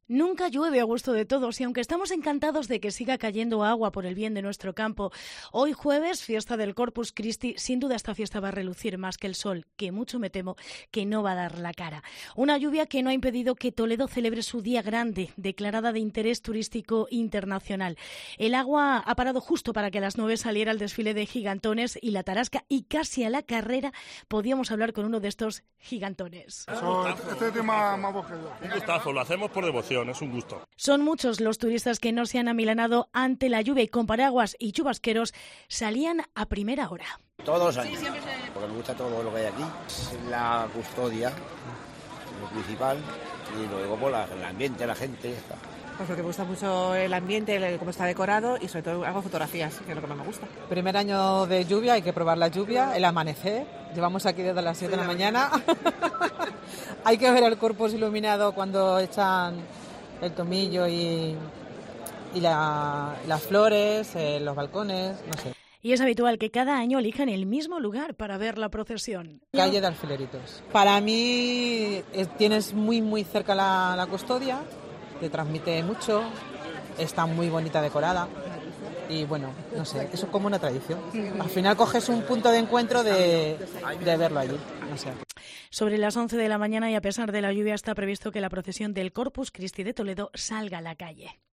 Nunca llueve a gusto de todos y aunque estamos encantados de que siga cayendo agua por el bien de nuestro campo, hoy jueves, fiesta del Corpus Christi, sin duda esta fiesta va a relucir más que el sol, que mucho me temo que no va a dar la cara. Una lluvia que no ha impedido que Toledo celebre su día grande, declarada de interés turístico internacional. El agua ha parado justo para que a las 9 saliera el desfile de gigantones y la tarasca, y casi a la carrera podíamos hablar con uno de estos gigantones. Este tema más boquero. Un gustazo, lo hacemos por devoción. Es un gusto. Son muchos los turistas que no se han amilanado ante la lluvia y con paraguas y chubasqueros salían a primera hora. Todos los años, porque me gusta todo lo que hay aquí. Es la custodia, lo principal, y luego pues, el ambiente, la gente. Pues porque me gusta mucho el ambiente, cómo está decorado y sobre todo hago fotografías, que es lo que más me gusta. Primer año de lluvia, hay que probar la lluvia, el amanecer. Llevamos aquí desde las 7 de la mañana. Hay que ver el Corpus iluminado cuando echan el tomillo y las flores, los balcones, no sé. Y es habitual que cada año elijan el mismo lugar para ver la procesión. Calle de Alfileritos. Para mí tienes muy cerca la custodia, te transmite mucho, está muy bonita decorada y bueno, no sé, eso es como una tradición. Al final coges un punto de encuentro de verlo allí, no sé. Sobre las 11 de la mañana y a pesar de la lluvia está previsto que la procesión del Corpus Christi de Toledo salga a la calle.